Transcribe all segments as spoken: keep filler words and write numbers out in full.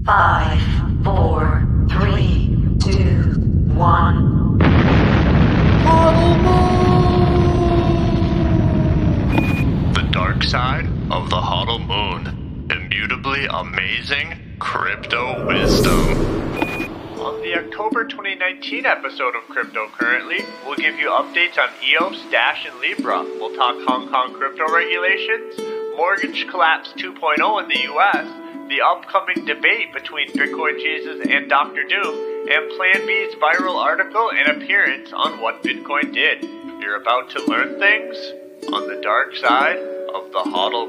Five, four, three, two, one. The dark side of the Hodl Moon. Immutably amazing crypto wisdom. On the October twenty nineteen episode of Crypto Currently, we'll give you updates on E O S, Dash, and Libra. We'll talk Hong Kong crypto regulations, mortgage collapse two point oh in the U S, the upcoming debate between Bitcoin Jesus and Doctor Doom, and Plan B's viral article and appearance on what Bitcoin did. You're about to learn things on the dark side of the Hodl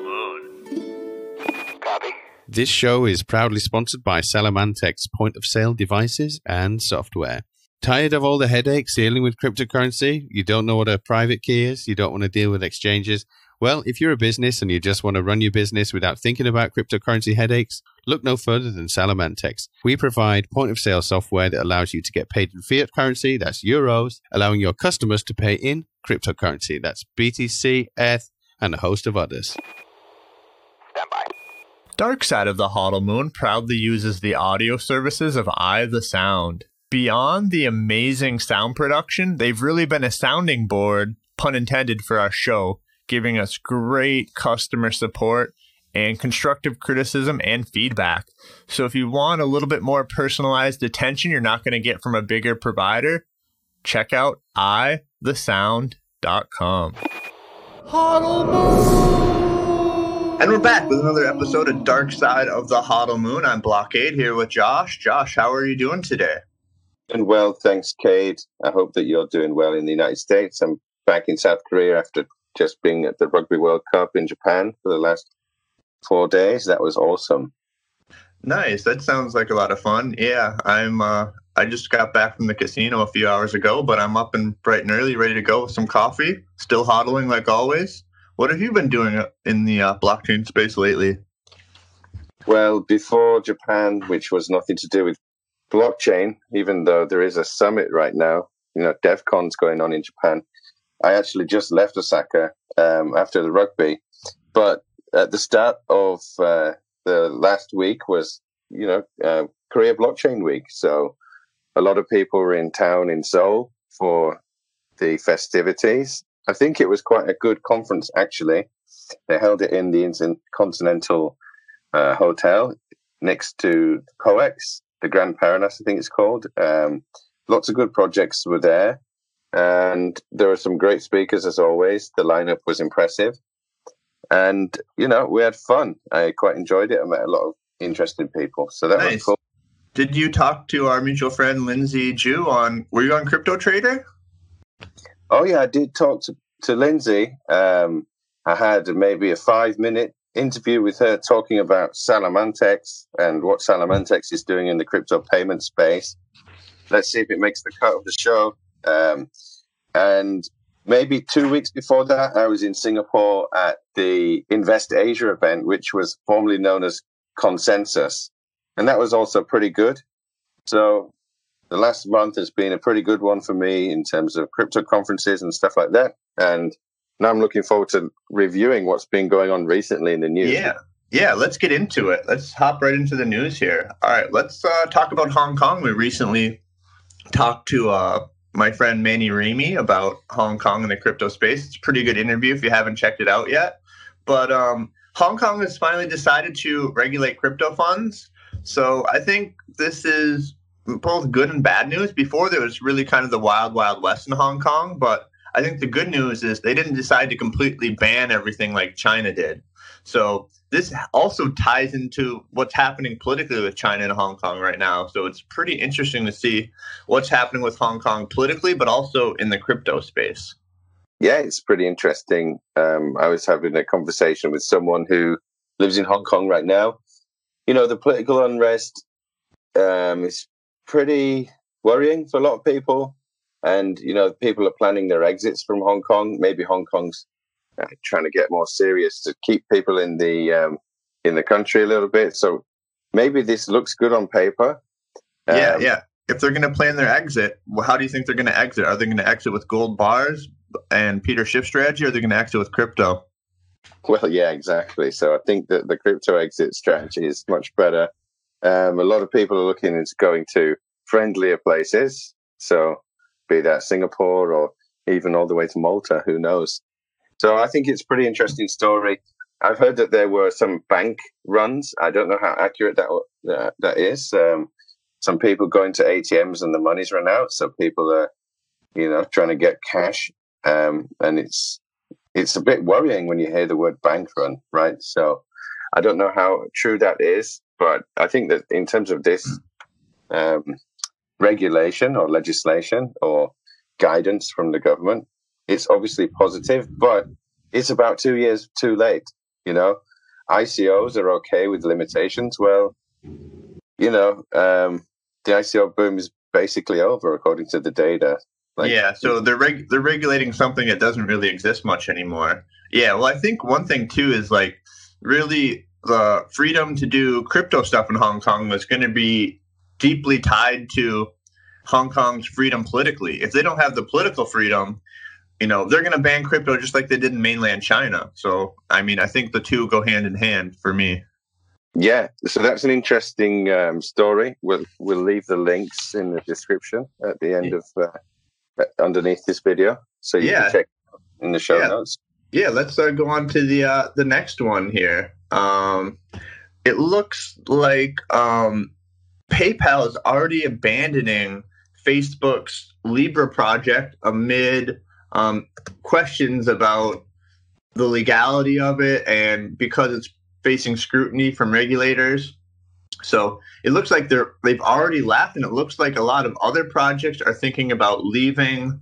Moon. Copy. This show is proudly sponsored by Salamantec's point-of-sale devices and software. Tired of all the headaches dealing with cryptocurrency? You don't know what a private key is? You don't want to deal with exchanges? Well, if you're a business and you just want to run your business without thinking about cryptocurrency headaches, look no further than Salamantex. We provide point-of-sale software that allows you to get paid in fiat currency, that's euros, allowing your customers to pay in cryptocurrency, that's B T C, E T H, and a host of others. Stand by. Dark Side of the Hodl Moon proudly uses the audio services of Eye the Sound. Beyond the amazing sound production, they've really been a sounding board, pun intended, for our show, giving us great customer support and constructive criticism and feedback. So if you want a little bit more personalized attention you're not going to get from a bigger provider, check out eye the sound dot com. Hodl Moon! And we're back with another episode of Dark Side of the Hodl Moon. I'm Blockade here with Josh. Josh, how are you doing today? Doing well, thanks, Cade. I hope that you're doing well in the United States. I'm back in South Korea after just being at the Rugby World Cup in Japan for the last four days. That was awesome. Nice. That sounds like a lot of fun. Yeah, I'm. Uh, I just got back from the casino a few hours ago, but I'm up and bright and early, ready to go with some coffee. Still hodling like always. What have you been doing in the uh, blockchain space lately? Well, before Japan, which was nothing to do with blockchain, even though there is a summit right now, you know, DevCon's going on in Japan. I actually just left Osaka um, after the rugby, but at the start of uh, the last week was, you know, uh, Korea Blockchain Week. So a lot of people were in town in Seoul for the festivities. I think it was quite a good conference, actually. They held it in the Intercontinental uh, Hotel next to COEX, the Grand Paranas, I think it's called. Um, lots of good projects were there. And there were some great speakers, as always. The lineup was impressive. And, you know, we had fun. I quite enjoyed it. I met a lot of interesting people. So that nice. was cool. Did you talk to our mutual friend, Lindsay Ju, on, were you on Crypto Trader? Oh, yeah, I did talk to, to Lindsay. Um, I had maybe a five-minute interview with her talking about Salamantex and what Salamantex is doing in the crypto payment space. Let's see if it makes the cut of the show. Um, and maybe two weeks before that, I was in Singapore at the Invest Asia event, which was formerly known as Consensus. And that was also pretty good. So the last month has been a pretty good one for me in terms of crypto conferences and stuff like that. And now I'm looking forward to reviewing what's been going on recently in the news. Yeah, yeah. Let's get into it. Let's hop right into the news here. All right, let's uh, talk about Hong Kong. We recently talked to uh, my friend Manny Remy about Hong Kong and the crypto space. It's a pretty good interview if you haven't checked it out yet. But um, Hong Kong has finally decided to regulate crypto funds. So I think this is both good and bad news. Before, there was really kind of the wild, wild west in Hong Kong. But I think the good news is they didn't decide to completely ban everything like China did. So this also ties into what's happening politically with China and Hong Kong right now. So it's pretty interesting to see what's happening with Hong Kong politically, but also in the crypto space. Yeah, it's pretty interesting. Um, I was having a conversation with someone who lives in Hong Kong right now. You know, the political unrest um, is pretty worrying for a lot of people. And, you know, people are planning their exits from Hong Kong. Maybe Hong Kong's uh, trying to get more serious to keep people in the um, in the country a little bit. So maybe this looks good on paper. Um, yeah, yeah. If they're going to plan their exit, well, how do you think they're going to exit? Are they going to exit with gold bars and Peter Schiff strategy, or are they going to exit with crypto? Well, yeah, exactly. So I think that the crypto exit strategy is much better. Um, a lot of people are looking into going to friendlier places. So be that Singapore or even all the way to Malta, who knows? So I think it's a pretty interesting story. I've heard that there were some bank runs. I don't know how accurate that uh, that is. Um, some people going to A T Ms and the money's run out. So people are, you know, trying to get cash. Um, and it's it's a bit worrying when you hear the word bank run, right? So I don't know how true that is. But I think that in terms of this um, regulation or legislation or guidance from the government, it's obviously positive, but it's about two years too late. You know, I C Os are okay with limitations. Well, you know, um, the I C O boom is basically over according to the data. Like, yeah, so they're reg- they're regulating something that doesn't really exist much anymore. Yeah, well, I think one thing too is like really the freedom to do crypto stuff in Hong Kong was going to be deeply tied to Hong Kong's freedom politically. If they don't have the political freedom, you know, they're going to ban crypto just like they did in mainland China. So, I mean, I think the two go hand in hand for me. Yeah, so that's an interesting um, story. We'll we'll leave the links in the description at the end of uh, underneath this video, so you yeah. can check in the show yeah. notes. Yeah, let's uh, go on to the uh, the next one here. Um, it looks like um, PayPal is already abandoning Facebook's Libra project amid um, questions about the legality of it and because it's facing scrutiny from regulators. So it looks like they're they've already left, and it looks like a lot of other projects are thinking about leaving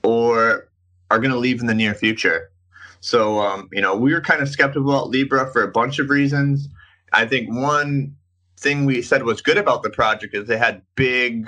or are going to leave in the near future. So, um, you know, we were kind of skeptical about Libra for a bunch of reasons. I think one thing we said was good about the project is they had big,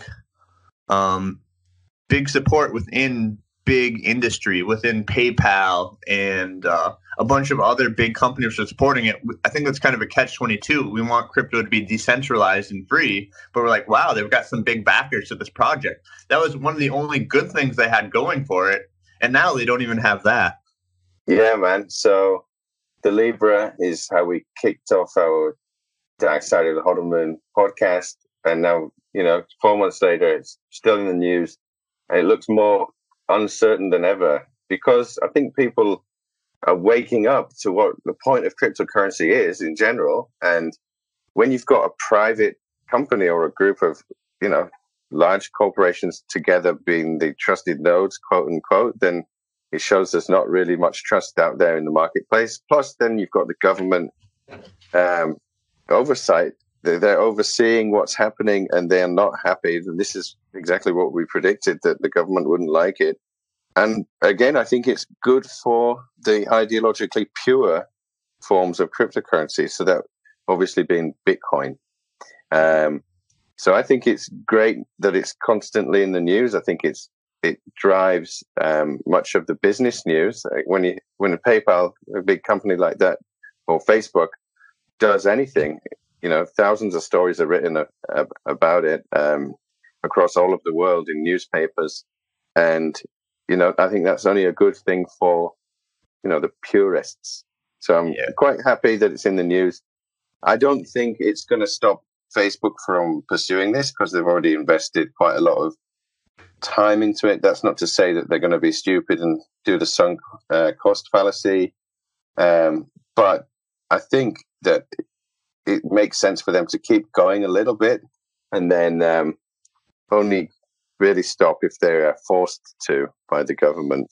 um, big support within big industry, within PayPal and uh, a bunch of other big companies are supporting it. I think that's kind of a catch twenty-two. We want crypto to be decentralized and free, but we're like, wow, they've got some big backers to this project. That was one of the only good things they had going for it, and now they don't even have that. Yeah, man. So the Libra is how we kicked off our Dark Side of the Hodl Moon podcast. And now, you know, four months later, it's still in the news. And it looks more uncertain than ever because I think people are waking up to what the point of cryptocurrency is in general. And when you've got a private company or a group of, you know, large corporations together being the trusted nodes, quote unquote, then it shows there's not really much trust out there in the marketplace. Plus, then you've got the government um, oversight. They're, they're overseeing what's happening, and they're not happy. This is exactly what we predicted, that the government wouldn't like it. And again, I think it's good for the ideologically pure forms of cryptocurrency. So that obviously being Bitcoin. Um, so I think it's great that it's constantly in the news. I think it's It drives um, much of the business news. Like when you when a PayPal, a big company like that, or Facebook does anything, you know, thousands of stories are written a, a, about it um, across all of the world in newspapers, and you know, I think that's only a good thing for you know the purists. So I'm yeah. quite happy that it's in the news. I don't think it's going to stop Facebook from pursuing this because they've already invested quite a lot of time into it. That's not to say that they're going to be stupid and do the sunk uh, cost fallacy, um, but I think that it makes sense for them to keep going a little bit and then um, only really stop if they're forced to by the government.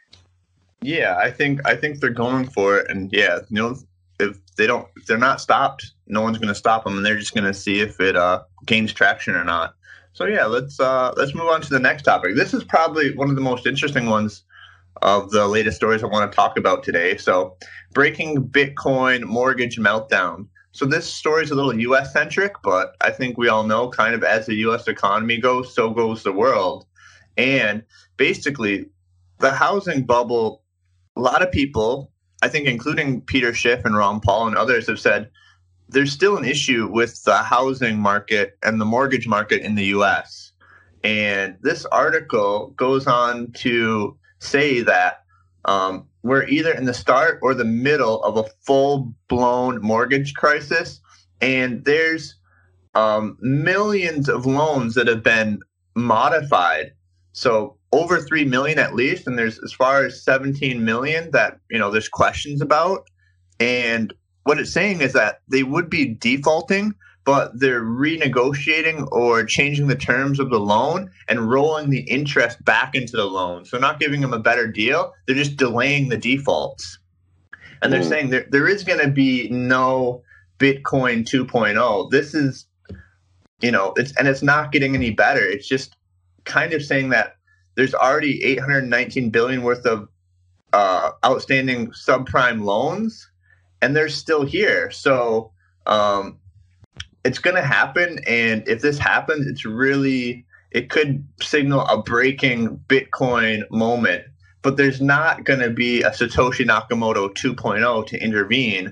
Yeah, I think I think they're going for it, and yeah, you know, if they don't, if they're not stopped, no one's going to stop them, and they're just going to see if it uh, gains traction or not. So yeah, let's uh, let's move on to the next topic. This is probably one of the most interesting ones of the latest stories I want to talk about today. So, breaking Bitcoin mortgage meltdown. So this story is a little U S centric, but I think we all know kind of as the U S economy goes, so goes the world. And basically, the housing bubble, a lot of people, I think including Peter Schiff and Ron Paul and others, have said there's still an issue with the housing market and the mortgage market in the U S. And this article goes on to say that um, we're either in the start or the middle of a full-blown mortgage crisis. And there's um, millions of loans that have been modified. So over three million at least, and there's as far as seventeen million that, you know, there's questions about. And what it's saying is that they would be defaulting, but they're renegotiating or changing the terms of the loan and rolling the interest back into the loan. So not giving them a better deal, they're just delaying the defaults. And they're mm. saying there there is going to be no Bitcoin two point oh. This is, you know, it's and it's not getting any better. It's just kind of saying that there's already eight hundred nineteen billion worth of uh, outstanding subprime loans, and they're still here. So um, it's going to happen. And if this happens, it's really, it could signal a breaking Bitcoin moment. But there's not going to be a Satoshi Nakamoto two point oh to intervene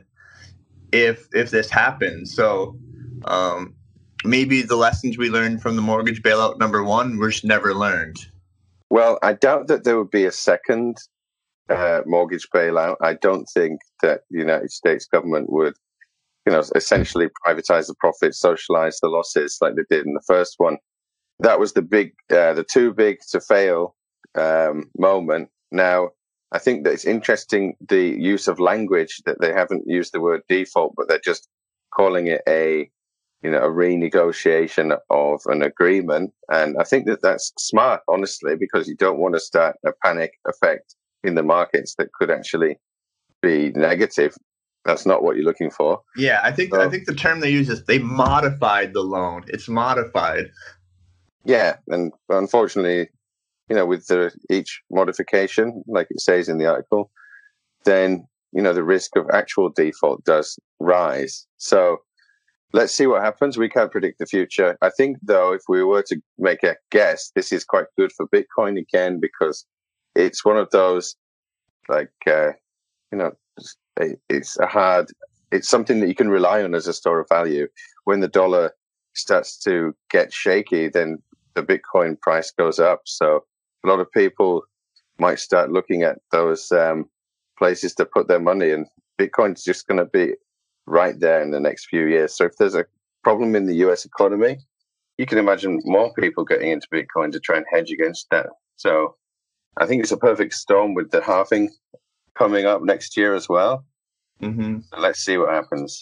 if if this happens. So um, maybe the lessons we learned from the mortgage bailout number one were just never learned. Well, I doubt that there would be a second uh, mortgage bailout. I don't think that the United States government would, you know, essentially privatize the profits, socialize the losses like they did in the first one. That was the big, uh, the too big to fail um, moment. Now, I think that it's interesting the use of language, that they haven't used the word default, but they're just calling it a, you know, a renegotiation of an agreement. And I think that that's smart, honestly, because you don't want to start a panic effect in the markets that could actually be negative. That's not what you're looking for. Yeah, I think so, I think the term they use is they modified the loan. It's modified. Yeah, and unfortunately, you know, with the, each modification, like it says in the article, then, you know, the risk of actual default does rise. So let's see what happens. We can't predict the future. I think, though, if we were to make a guess, this is quite good for Bitcoin again, because it's one of those, like, uh, you know, it's a hard, it's something that you can rely on as a store of value. When the dollar starts to get shaky, then the Bitcoin price goes up. So a lot of people might start looking at those um, places to put their money, and Bitcoin's just going to be right there in the next few years. So if there's a problem in the U S economy, you can imagine more people getting into Bitcoin to try and hedge against that. So I think it's a perfect storm with the halving coming up next year as well. Mm-hmm. So let's see what happens.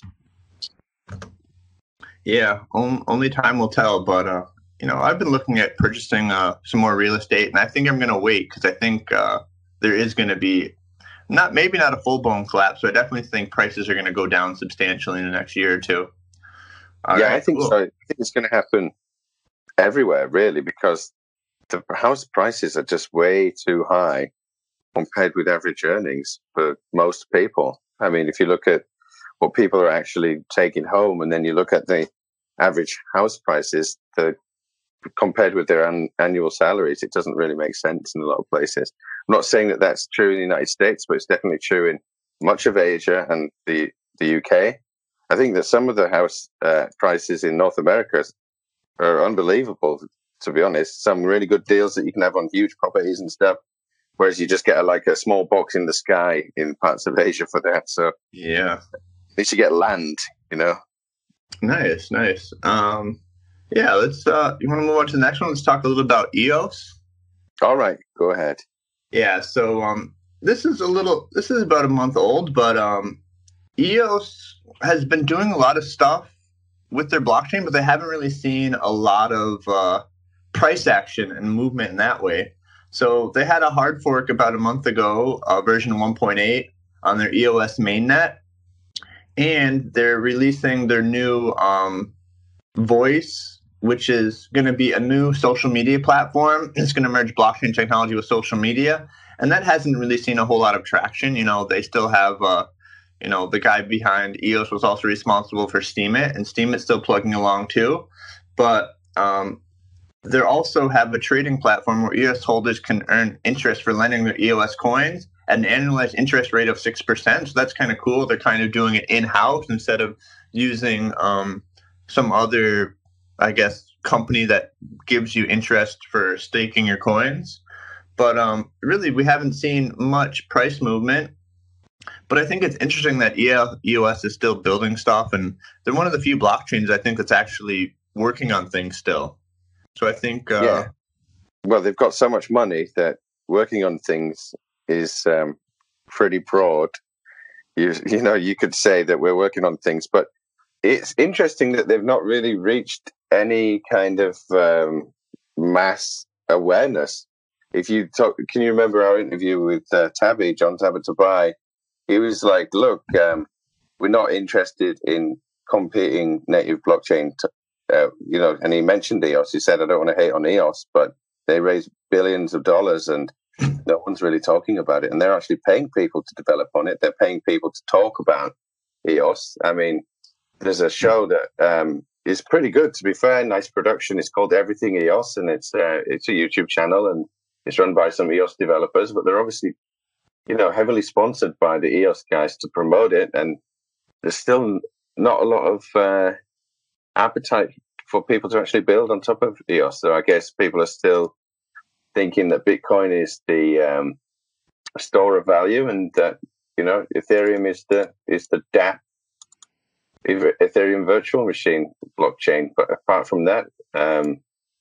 Yeah, on, only time will tell. But, uh, you know, I've been looking at purchasing uh, some more real estate, and I think I'm going to wait because I think uh, there is going to be not maybe not a full-blown collapse, but I definitely think prices are going to go down substantially in the next year or two. All yeah, right, I think cool. so. I think it's going to happen everywhere, really, because the house prices are just way too high compared with average earnings for most people. I mean, if you look at what people are actually taking home, and then you look at the average house prices, the compared with their an, annual salaries, it doesn't really make sense in a lot of places. I'm not saying that that's true in the United States, but it's definitely true in much of Asia and the, the U K. I think that some of the house uh, prices in North America are unbelievable, to be honest. Some really good deals that you can have on huge properties and stuff, whereas you just get a, like a small box in the sky in parts of Asia for that. So yeah, at least you get land, you know. Nice, nice. Um, yeah, let's. Uh, you want to move on to the next one? Let's talk a little about E O S. All right, go ahead. Yeah, so um, this is a little. This is about a month old, but um, E O S has been doing a lot of stuff with their blockchain, but they haven't really seen a lot of uh, price action and movement in that way. So they had a hard fork about a month ago, uh, version one point eight on their E O S mainnet, and they're releasing their new um, Voice, which is going to be a new social media platform. It's going to merge blockchain technology with social media, and that hasn't really seen a whole lot of traction. You know, they still have, uh, you know, the guy behind E O S was also responsible for Steemit, and Steemit still plugging along too. But um, they also have a trading platform where E O S holders can earn interest for lending their E O S coins at an annualized interest rate of six percent. So that's kind of cool. They're kind of doing it in-house instead of using um, some other, I guess, company that gives you interest for staking your coins. But um, really, we haven't seen much price movement. But I think it's interesting that E O S is still building stuff, and they're one of the few blockchains I think that's actually working on things still. So I think, uh, yeah. Well, they've got so much money that working on things is um, pretty broad. You you know, you could say that we're working on things, but it's interesting that they've not really reached any kind of um, mass awareness. If you talk, can you remember our interview with uh, Tabby, John Tabatabai? He was like, look, um, we're not interested in competing native blockchain, t- uh, you know, and he mentioned E O S. He said, I don't want to hate on E O S, but they raise billions of dollars and no one's really talking about it. And they're actually paying people to develop on it. They're paying people to talk about E O S. I mean, there's a show that um, is pretty good, to be fair, nice production. It's called Everything E O S, and it's uh, it's a YouTube channel, and it's run by some E O S developers, but they're obviously, you know, heavily sponsored by the E O S guys to promote it, and there's still not a lot of uh, appetite for people to actually build on top of E O S. So I guess people are still thinking that Bitcoin is the um, store of value, and that, you know, Ethereum is the is the D A P, Ethereum Virtual Machine blockchain. But apart from that, um,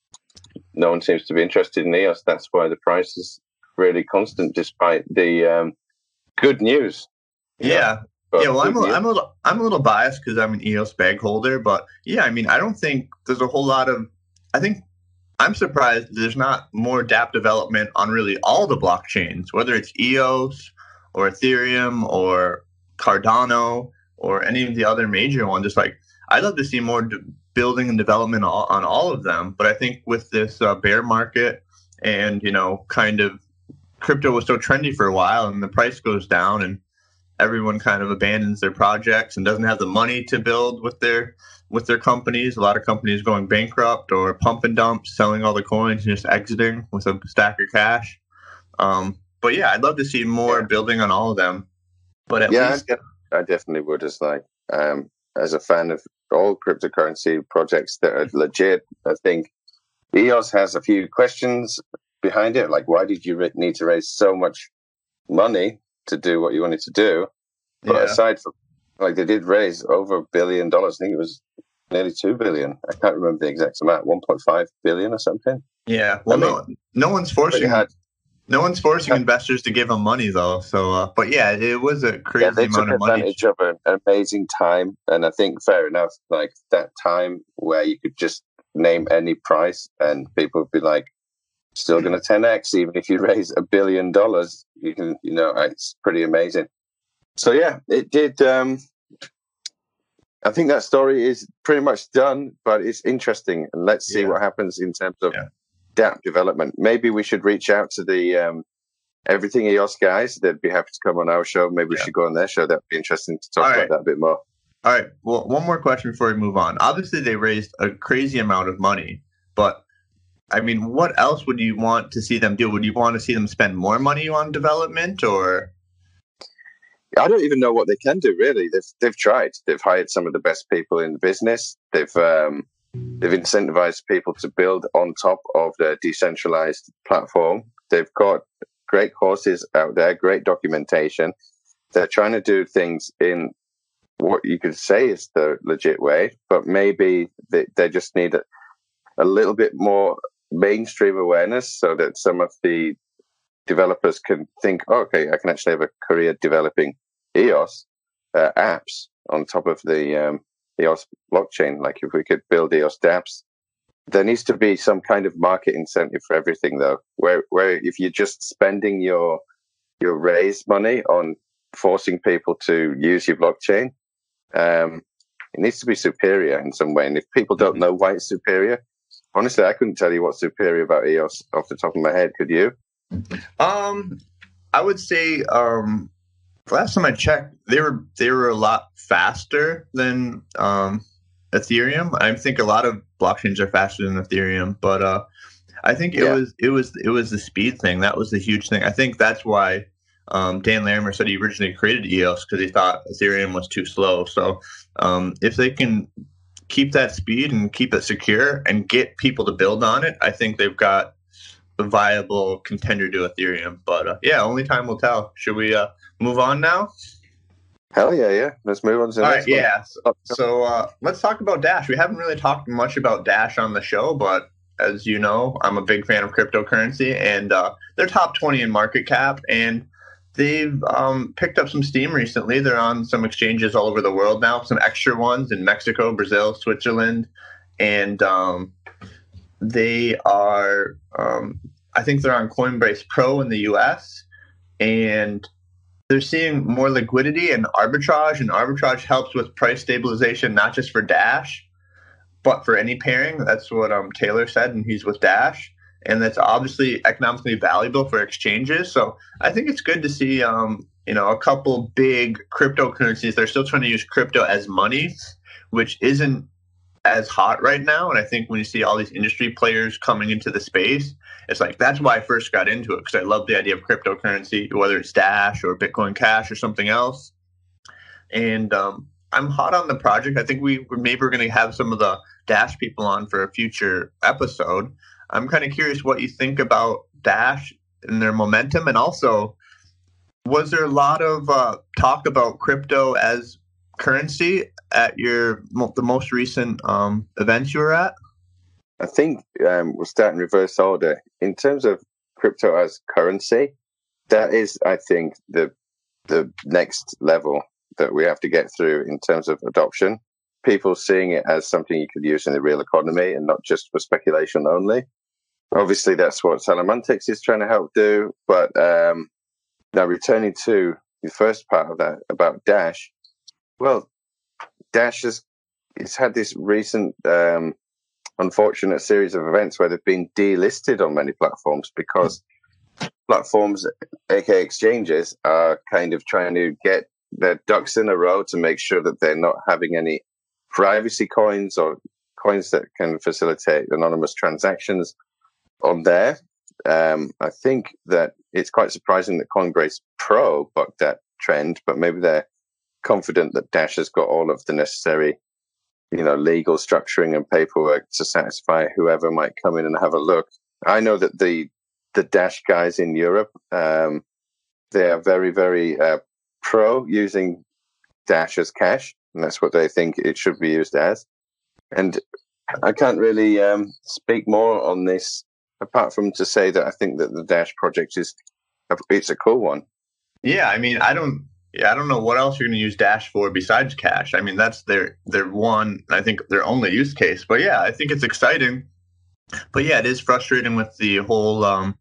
no one seems to be interested in E O S. That's why the price is really constant, despite the um, good news. Yeah. Yeah, well, I'm a, I'm a little I'm a little biased because I'm an E O S bag holder, but yeah, I mean, I don't think there's a whole lot of. I think I'm surprised there's not more D A P development on really all the blockchains, whether it's E O S or Ethereum or Cardano or any of the other major ones. Just like I'd love to see more d- building and development all, on all of them, but I think with this uh, bear market and, you know, kind of crypto was so trendy for a while, and the price goes down, and everyone kind of abandons their projects and doesn't have the money to build with their with their companies. A lot of companies going bankrupt or pump and dump, selling all the coins and just exiting with a stack of cash. Um, but yeah, I'd love to see more yeah. building on all of them. But at yeah, least, I, I definitely would. As like um, as a fan of all cryptocurrency projects that are legit, I think E O S has a few questions behind it. Like, why did you re- need to raise so much money to do what you wanted to do? But yeah. aside from, like, they did raise over a billion dollars. I think it was nearly two billion. I can't remember the exact amount, one point five billion or something. Yeah. Well, I mean, no, no one's forcing had, no one's forcing had, investors to give them money though. So, uh, but yeah, it was a crazy yeah, they amount took of money. Advantage of an, an amazing time, and I think fair enough. Like that time where you could just name any price, and people would be like, still going to ten X, even if you raise a billion dollars, you can, you know, it's pretty amazing. So yeah, it did. Um, I think that story is pretty much done, but it's interesting, and let's see yeah. what happens in terms of yeah. D A P development. Maybe we should reach out to the um, Everything E O S guys. They'd be happy to come on our show. Maybe yeah. we should go on their show. That'd be interesting to talk All about right. that a bit more. All right. Well, one more question before we move on. Obviously, they raised a crazy amount of money, but I mean, what else would you want to see them do? Would you want to see them spend more money on development, or? I don't even know what they can do. Really, they've they've tried. They've hired some of the best people in the business. They've um, they've incentivized people to build on top of their decentralized platform. They've got great courses out there, great documentation. They're trying to do things in what you could say is the legit way, but maybe they, they just need a, a little bit more mainstream awareness so that some of the developers can think, oh, okay, I can actually have a career developing E O S uh, apps on top of the um, E O S blockchain. Like if we could build E O S dApps, there needs to be some kind of market incentive for everything, though. Where where if you're just spending your your raise money on forcing people to use your blockchain, um, it needs to be superior in some way. And if people don't know why it's superior, honestly, I couldn't tell you what's superior about E O S off the top of my head. Could you? Um, I would say um, last time I checked, they were they were a lot faster than um, Ethereum. I think a lot of blockchains are faster than Ethereum, but uh, I think it yeah. was it was it was the speed thing that was the huge thing. I think that's why um, Dan Larimer said he originally created E O S, because he thought Ethereum was too slow. So um, if they can keep that speed and keep it secure and get people to build on it, I think they've got a viable contender to Ethereum. But uh, yeah, only time will tell. Should we uh, move on now? Hell yeah, yeah. Let's move on to the All next right, one. yeah. So, so uh, let's talk about Dash. We haven't really talked much about Dash on the show, but as you know, I'm a big fan of cryptocurrency, and uh, they're top twenty in market cap, and they've um, picked up some steam recently. They're on some exchanges all over the world now, some extra ones in Mexico, Brazil, Switzerland, and um, they are, um, I think they're on Coinbase Pro in the U S, and they're seeing more liquidity and arbitrage, and arbitrage helps with price stabilization, not just for Dash, but for any pairing. That's what um, Taylor said, and he's with Dash. And that's obviously economically valuable for exchanges. So I think it's good to see, um, you know, a couple big cryptocurrencies. They're still trying to use crypto as money, which isn't as hot right now. And I think when you see all these industry players coming into the space, it's like, that's why I first got into it, because I love the idea of cryptocurrency, whether it's Dash or Bitcoin Cash or something else. And um, I'm hot on the project. I think we maybe we're going to have some of the Dash people on for a future episode. I'm kind of curious what you think about Dash and their momentum. And also, was there a lot of uh, talk about crypto as currency at your the most recent um, events you were at? I think um, we'll start in reverse order. In terms of crypto as currency, that is, I think, the the next level that we have to get through in terms of adoption. People seeing it as something you could use in the real economy and not just for speculation only. Obviously, that's what Salamantex is trying to help do. But um, now, returning to the first part of that about Dash, well, Dash has it's had this recent um, unfortunate series of events where they've been delisted on many platforms because platforms, aka exchanges, are kind of trying to get their ducks in a row to make sure that they're not having any privacy coins or coins that can facilitate anonymous transactions on there. Um, I think that it's quite surprising that Coinbase Pro bucked that trend, but maybe they're confident that Dash has got all of the necessary, you know, legal structuring and paperwork to satisfy whoever might come in and have a look. I know that the the Dash guys in Europe, um, they are very, very uh, pro using Dash as cash, and that's what they think it should be used as. And I can't really um, speak more on this, apart from to say that I think that the Dash project is a, it's a cool one. Yeah, I mean, I don't, yeah, I don't know what else you're going to use Dash for besides cash. I mean, that's their their one, I think, their only use case. But yeah, I think it's exciting. But yeah, it is frustrating with the whole um,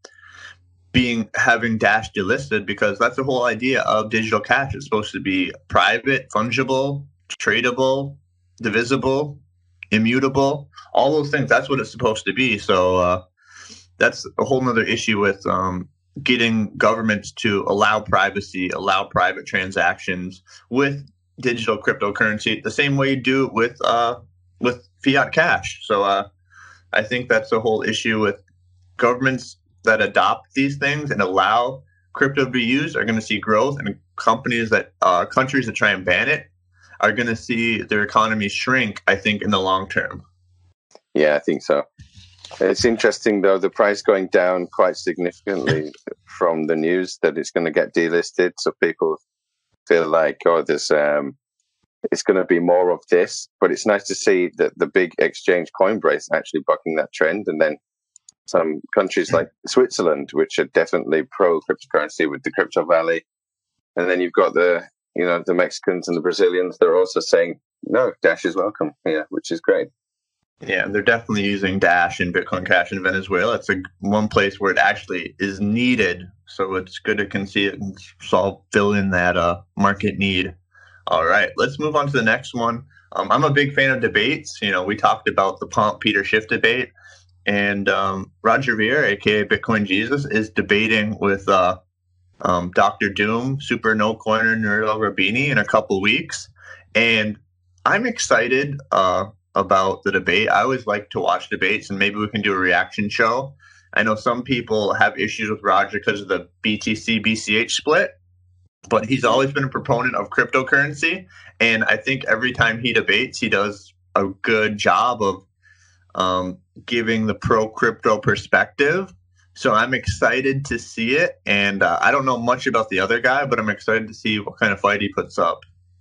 being having Dash delisted, because that's the whole idea of digital cash. It's supposed to be private, fungible, tradable, divisible, immutable, all those things. That's what it's supposed to be. So uh, that's a whole nother issue with um, getting governments to allow privacy, allow private transactions with digital cryptocurrency the same way you do with uh, with fiat cash. So uh, I think that's the whole issue with governments that adopt these things and allow crypto to be used are going to see growth, and companies that uh, countries that try and ban it are going to see their economy shrink, I think, in the long term. Yeah, I think so. It's interesting, though, the price going down quite significantly from the news that it's going to get delisted. So people feel like, oh, there's um, it's going to be more of this. But it's nice to see that the big exchange Coinbase actually bucking that trend. And then some countries like Switzerland, which are definitely pro cryptocurrency with the Crypto Valley. And then you've got the, you know, the Mexicans and the Brazilians. They're also saying, no, Dash is welcome here, which is great. Yeah, they're definitely using Dash and Bitcoin Cash in Venezuela. It's a, one place where it actually is needed. So it's good to can see it and solve, fill in that uh, market need. All right, let's move on to the next one. Um, I'm a big fan of debates. You know, we talked about the Pomp Peter Schiff debate, and um, Roger Ver, aka Bitcoin Jesus, is debating with uh, um, Doctor Doom, Super No Coiner Nuriel Rubini in a couple weeks, and I'm excited uh, about the debate. I always like to watch debates, and maybe we can do a reaction show. I know some people have issues with Roger because of the B T C B C H split, but he's always been a proponent of cryptocurrency, and I think every time he debates, he does a good job of um, giving the pro-crypto perspective. So I'm excited to see it. And uh, I don't know much about the other guy, but I'm excited to see what kind of fight he puts up.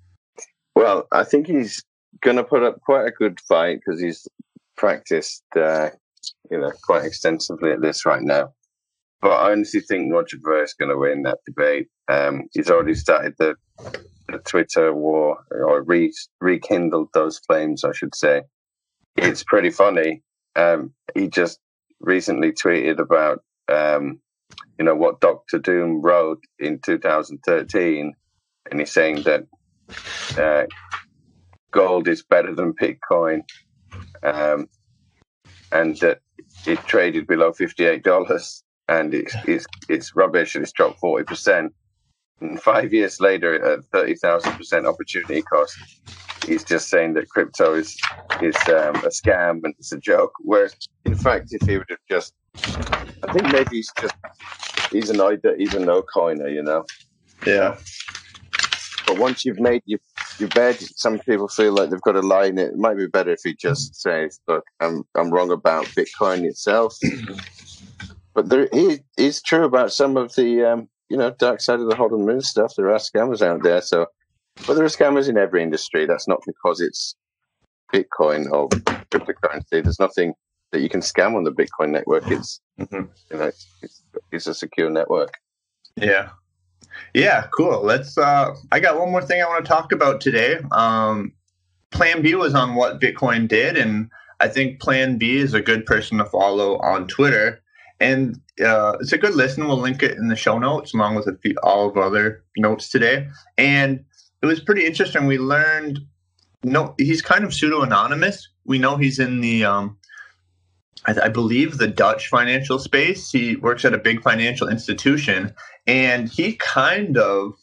Well, I think he's going to put up quite a good fight because he's practiced, uh, you know, quite extensively at this right now. But I honestly think Roger Ver is going to win that debate. Um, he's already started the, the Twitter war, or re, rekindled those flames, I should say. It's pretty funny. Um, he just recently tweeted about, um, you know, what Doctor Doom wrote in two thousand thirteen, and he's saying that uh, gold is better than Bitcoin, um, and that it traded below fifty-eight dollars. And it's, it's it's rubbish, and it's dropped forty percent. And five years later, at thirty thousand percent opportunity cost, he's just saying that crypto is is um, a scam and it's a joke. Whereas, in fact, if he would have just, I think maybe he's just he's an either he's a no coiner, you know. Yeah. But once you've made your your bed, some people feel like they've got to lie in it. It might be better if he just says, "Look, I'm I'm wrong about Bitcoin itself." But there he is true about some of the, um, you know, dark side of the Hodl Moon stuff. There are scammers out there. So, but there are scammers in every industry. That's not because it's Bitcoin or cryptocurrency. There's nothing that you can scam on the Bitcoin network. It's, mm-hmm. you know, it's, it's a secure network. Yeah. Yeah, cool. Let's, uh, I got one more thing I want to talk about today. Um, Plan B was on what Bitcoin did. And I think Plan B is a good person to follow on Twitter. And uh, it's a good listen. We'll link it in the show notes along with a few, all of our other notes today. And it was pretty interesting. We learned, no, he's kind of pseudo-anonymous. We know he's in the, um, I, I believe, the Dutch financial space. He works at a big financial institution. And he kind of,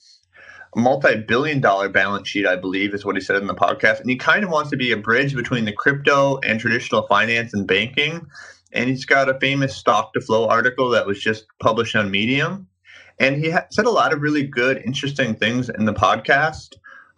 a multi-billion dollar balance sheet, I believe, is what he said in the podcast. And he kind of wants to be a bridge between the crypto and traditional finance and banking. And he's got a famous stock to flow article that was just published on Medium. And he ha- said a lot of really good, interesting things in the podcast.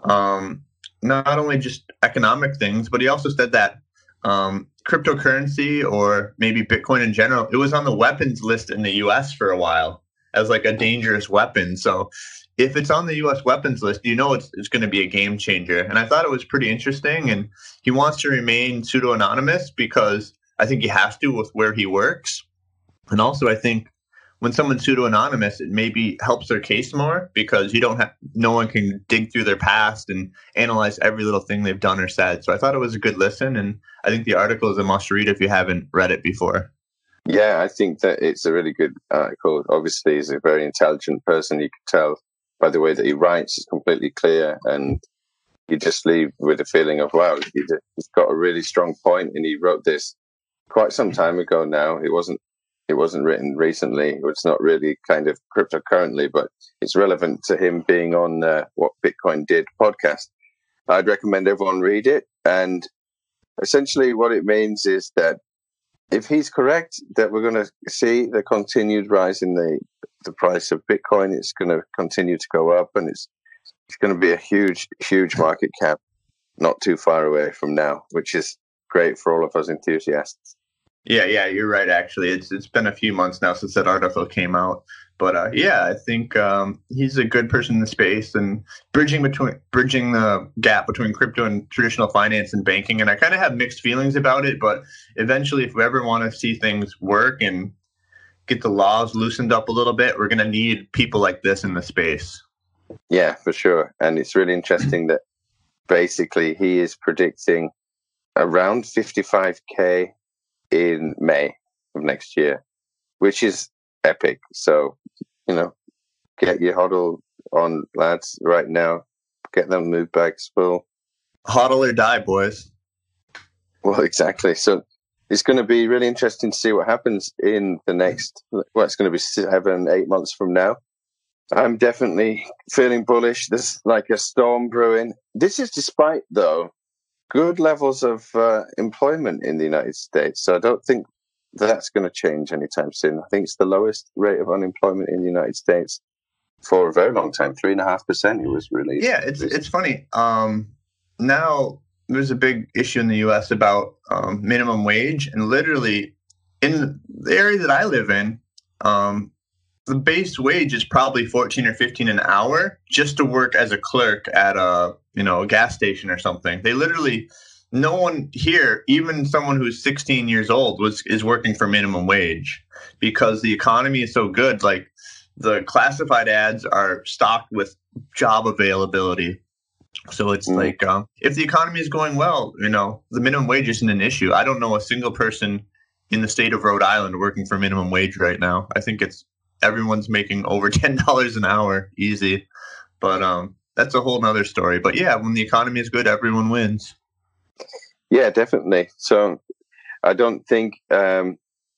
Um, not only just economic things, but he also said that um, cryptocurrency, or maybe Bitcoin in general, it was on the weapons list in the U S for a while as like a dangerous weapon. So if it's on the U S weapons list, you know it's, it's going to be a game changer. And I thought it was pretty interesting. And he wants to remain pseudo-anonymous because I think he has to with where he works. And also, I think when someone's pseudo-anonymous, it maybe helps their case more because you don't have, no one can dig through their past and analyze every little thing they've done or said. So I thought it was a good listen. And I think the article is a must read if you haven't read it before. Yeah, I think that it's a really good article. Obviously, he's a very intelligent person. You can tell by the way that he writes, it's completely clear. And you just leave with a feeling of, wow, he's got a really strong point. And he wrote this quite some time ago now. It wasn't it wasn't written recently. It's not really kind of cryptocurrently, but it's relevant to him being on uh, What Bitcoin Did podcast. I'd recommend everyone read it. And essentially what it means is that if he's correct, that we're going to see the continued rise in the, the price of Bitcoin. It's going to continue to go up, and it's it's going to be a huge, huge market cap not too far away from now, which is great for all of us enthusiasts. Yeah, yeah, you're right. Actually, it's it's been a few months now since that article came out, but uh, yeah, I think um, he's a good person in the space and bridging between bridging the gap between crypto and traditional finance and banking. And I kind of have mixed feelings about it, but eventually, if we ever want to see things work and get the laws loosened up a little bit, we're going to need people like this in the space. Yeah, for sure. And it's really interesting that basically he is predicting around fifty-five K in May of next year, which is epic. So, you know, get your hodl on, lads, right now. Get them move bags full. Hodl or die, boys. Well, exactly. So it's going to be really interesting to see what happens in the next, well, it's going to be seven, eight months from now. I'm definitely feeling bullish. There's like a storm brewing. This is despite, though, good levels of uh, employment in the United States. So I don't think that's going to change anytime soon. I think it's the lowest rate of unemployment in the United States for a very long time. Three and a half percent it was released. Yeah, it's it's funny. Um, now there's a big issue in the U S about um, minimum wage. And literally in the area that I live in, Um, the base wage is probably fourteen or fifteen an hour just to work as a clerk at a, you know, a gas station or something. They literally, no one here, even someone who's sixteen years old, was is working for minimum wage because the economy is so good. Like, the classified ads are stocked with job availability. So it's mm. like, um, if the economy is going well, you know, the minimum wage isn't an issue. I don't know a single person in the state of Rhode Island working for minimum wage right now. I think it's everyone's making over ten dollars an hour easy. But um, that's a whole nother story. But yeah, when the economy is good, everyone wins. Yeah, definitely. So I don't think um,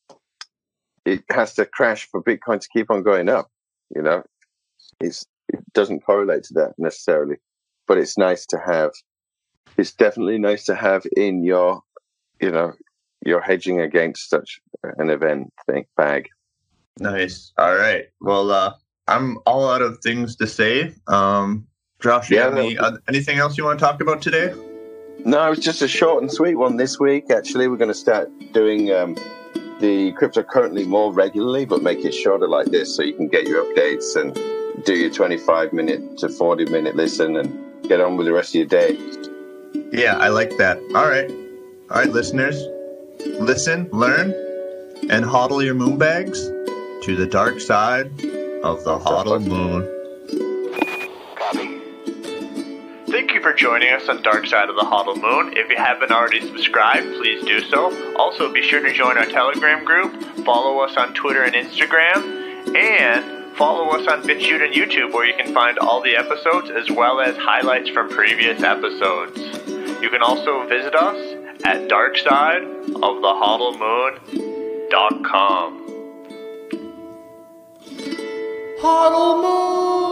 it has to crash for Bitcoin to keep on going up. You know, it's, it doesn't correlate to that necessarily. But it's nice to have, it's definitely nice to have in your, you know, your hedging against such an event thing bag. Nice. All right. Well, uh, I'm all out of things to say. Um, Josh, you Yeah, have any, uh, anything else you want to talk about today? No, it's just a short and sweet one this week. Actually, we're going to start doing um, the cryptocurrency more regularly, but make it shorter like this so you can get your updates and do your twenty-five minute to forty minute listen and get on with the rest of your day. Yeah, I like that. All right. All right, listeners. Listen, learn, and hodl your moon bags to the dark side of the hodl moon. Copy. Thank you for joining us on Dark Side of the Hodl Moon. If you haven't already subscribed, please do so. Also, be sure to join our Telegram group, follow us on Twitter and Instagram, and follow us on BitChute and YouTube, where you can find all the episodes as well as highlights from previous episodes. You can also visit us at dark side of the hodl moon dot com. Hodl Moon!